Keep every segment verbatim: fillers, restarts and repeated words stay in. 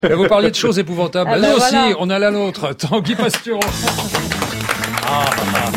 Et vous parliez de choses épouvantables. Ah Nous bah aussi, voilà. on a la nôtre. Tanguy Pastureau. Ah, ah.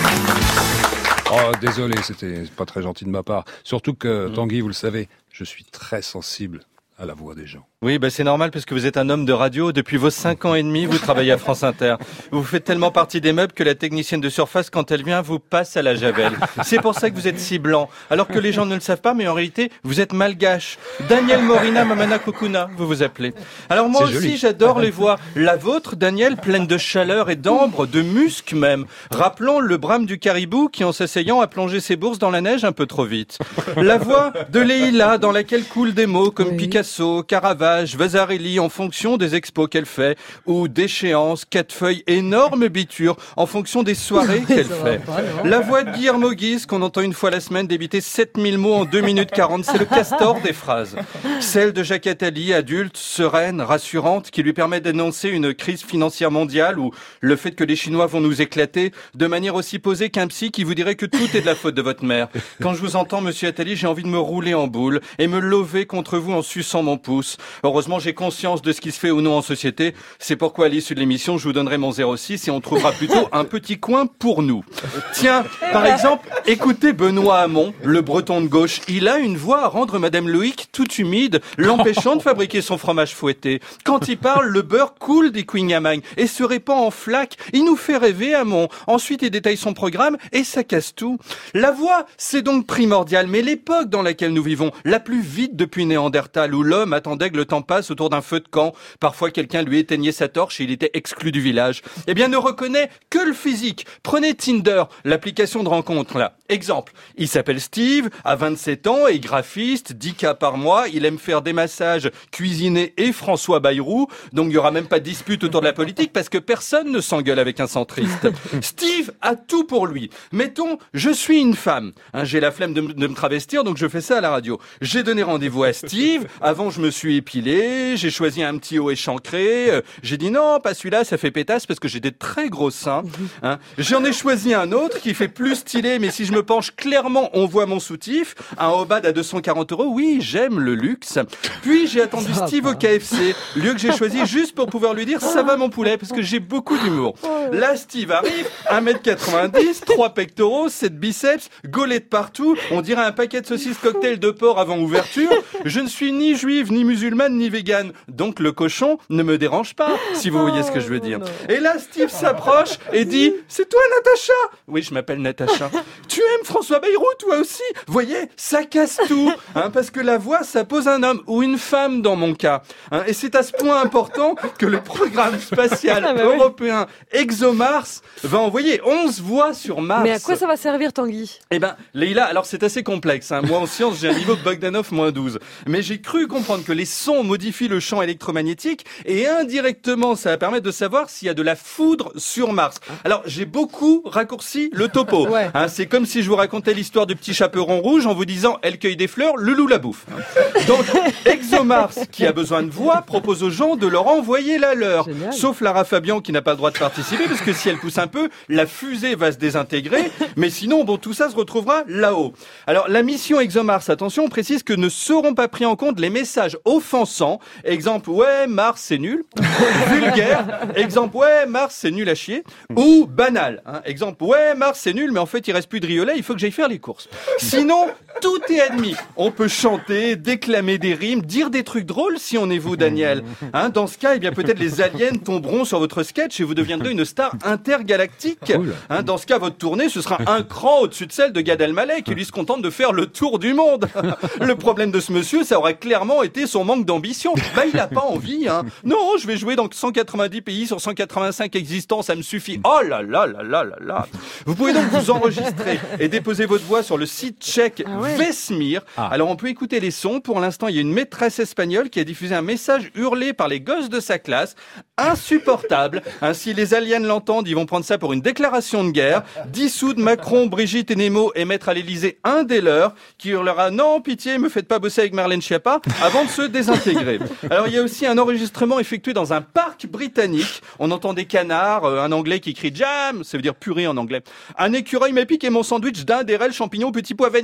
Oh, désolé, c'était pas très gentil de ma part. Surtout que, Tanguy, vous le savez, je suis très sensible à la voix des gens. Oui, bah c'est normal parce que vous êtes un homme de radio. Depuis vos cinq ans et demi, vous travaillez à France Inter. Vous faites tellement partie des meubles que la technicienne de surface, quand elle vient, vous passe à la javel. C'est pour ça que vous êtes si blanc. Alors que les gens ne le savent pas, mais en réalité, vous êtes malgache. Daniel Morina Mamana Kukuna, vous vous appelez. Alors moi C'est aussi, joli. j'adore les voix. La vôtre, Daniel, pleine de chaleur et d'ambre, de musc même. Rappelons le brame du caribou qui, en s'asseyant, a plongé ses bourses dans la neige un peu trop vite. La voix de Leïla, dans laquelle coulent des mots comme Oui. Picasso, Caravage, Vasarely, en fonction des expos qu'elle fait, ou d'échéances, quatre feuilles, énormes bitures, en fonction des soirées qu'elle Ça va fait. pas, non. La voix de Guillermo Guise, qu'on entend une fois la semaine débiter sept mille mots en deux minutes quarante, c'est le castor des phrases. Celle de Jacques Attali, adulte, sereine, rassurante, qui lui permet d'annoncer une crise financière mondiale ou le fait que les Chinois vont nous éclater, de manière aussi posée qu'un psy qui vous dirait que tout est de la faute de votre mère. Quand je vous entends, monsieur Attali, j'ai envie de me rouler en boule et me lever contre vous en suçant mon pouce. Heureusement, j'ai conscience de ce qui se fait ou non en société. C'est pourquoi, à l'issue de l'émission, je vous donnerai mon zéro six et on trouvera plutôt un petit coin pour nous. Tiens, par exemple, écoutez Benoît Hamon, le breton de gauche. Il a une voix à rendre Madame Loïc toute humide, l'empêchant de fabriquer son fromage fouetté. Quand il parle, le beurre coule des Queen et se répand en flaques. Il nous fait rêver, Hamon. Ensuite, il détaille son programme et ça casse tout. La voix, c'est donc primordial, mais l'époque dans laquelle nous vivons, la plus vite depuis Néandertal, où l'homme attendait que le temps passe autour d'un feu de camp. Parfois, quelqu'un lui éteignait sa torche et il était exclu du village. Eh bien, ne reconnaît que le physique. Prenez Tinder, l'application de rencontre, là. Exemple, il s'appelle Steve, a vingt-sept ans, est graphiste, dix cas par mois, il aime faire des massages, cuisiner et François Bayrou, donc il n'y aura même pas de dispute autour de la politique parce que personne ne s'engueule avec un centriste. Steve a tout pour lui. Mettons, je suis une femme. Hein, j'ai la flemme de, m- de me travestir, donc je fais ça à la radio. J'ai donné rendez-vous à Steve, avant je me suis épilé, j'ai choisi un petit haut échancré, euh, j'ai dit non, pas celui-là, ça fait pétasse parce que j'ai des très gros seins. Hein. J'en ai choisi un autre qui fait plus stylé, mais si je me penche clairement, on voit mon soutif. Un Obad à deux cent quarante euros, oui, j'aime le luxe. Puis j'ai attendu Ça va Steve pas. au K F C, lieu que j'ai choisi juste pour pouvoir lui dire ça va mon poulet, parce que j'ai beaucoup d'humour. Là, Steve arrive, un mètre quatre-vingt-dix, trois pectoraux, sept biceps, gaulé de partout, on dirait un paquet de saucisses cocktail de porc avant ouverture. Je ne suis ni juive, ni musulmane, ni végane, donc le cochon ne me dérange pas, si vous voyez ce que je veux dire. Et là, Steve s'approche et dit « C'est toi, Natacha ?» Oui, je m'appelle Natacha. « Tu aimes François Bayrou, toi aussi ?» Voyez, ça casse tout, hein, parce que la voix, ça pose un homme ou une femme dans mon cas. Hein, et c'est à ce point important que le programme spatial Ah bah oui. européen ExoMars va envoyer onze voix sur Mars. Mais à quoi ça va servir, Tanguy? Eh ben, Leïla, alors c'est assez complexe. Hein. Moi, en sciences, j'ai un niveau Bogdanov moins douze. Mais j'ai cru comprendre que les sons modifient le champ électromagnétique et indirectement, ça va permettre de savoir s'il y a de la foudre sur Mars. Alors, j'ai beaucoup raccourci le topo. Ouais. Hein, c'est comme si je vous racontais l'histoire du petit chaperon rouge en vous disant « Elle cueille des fleurs, le loup la bouffe ». Donc, ExoMars, qui a besoin de voix, propose aux gens de leur envoyer la leur. Génial. Sauf Lara Fabian qui n'a pas le droit de participer parce que si elle pousse un peu, la fusée va se désintégrer. Mais sinon, bon, tout ça se retrouvera là-haut. Alors, la mission ExoMars, attention, on précise que ne seront pas pris en compte les messages offensants. Exemple, ouais, Mars, c'est nul. Vulgaire. Exemple, ouais, Mars, c'est nul à chier. Ou banal. Hein. Exemple, ouais, Mars, c'est nul, mais en fait, il reste plus de riolet, il faut que j'aille faire les courses. Sinon, tout est admis. On peut chanter, déclamer des rimes, dire des trucs drôles si on est vous, Daniel. Hein, dans ce cas, eh bien, peut-être les aliens tomberont sur votre sketch et vous deviendrez une star intergalactique. Cool. Hein, dans ce cas, votre tournée, ce sera un cran au-dessus de celle de Gad Elmaleh qui lui se contente de faire le tour du monde. Le problème de ce monsieur, ça aurait clairement été son manque d'ambition. Bah, il a pas envie, hein. Non, je vais jouer dans cent quatre-vingt-dix pays sur cent quatre-vingt-cinq existants, ça me suffit. Oh là là là là là là. Vous pouvez donc vous enregistrer et déposer votre voix sur le site tchèque Ah ouais. Vesmir. Ah. Alors, on peut écouter les sons. Pour l'instant, il y a une maîtresse espagnole qui a diffusé un message hurlé par les gosses de sa classe. Insupportable. Ainsi, les aliens l'entendent, ils vont prendre ça pour une déclaration de guerre. Dissoudre Macron, Brigitte et Nemo et mettre à l'Élysée un des leurs qui hurlera « Non, pitié, me faites pas bosser avec Marlène Schiappa » avant de se désintégrer. Alors, il y a aussi un enregistrement effectué dans un parc britannique. On entend des canards, euh, un anglais qui crie « Jam », ça veut dire purée en anglais. Un écureuil m'a piqué mon sandwich d'Inde, des rêles, champignons, petits pois vanille. Il va le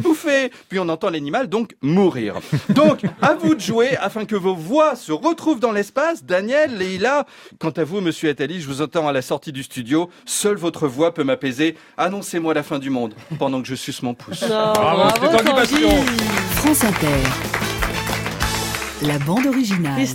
pouffer. Puis on entend l'animal donc mourir. Donc, à vous de jouer afin que vos voix se retrouvent dans l'espace. Daniel, Leïla, quant à vous, monsieur Attali, je vous entends à la sortie du studio. Seule votre voix peut m'apaiser. Annoncez-moi la fin du monde pendant que je suce mon pouce. Non, Bravo, c'était Tanguy Passion. France Inter. La bande originale.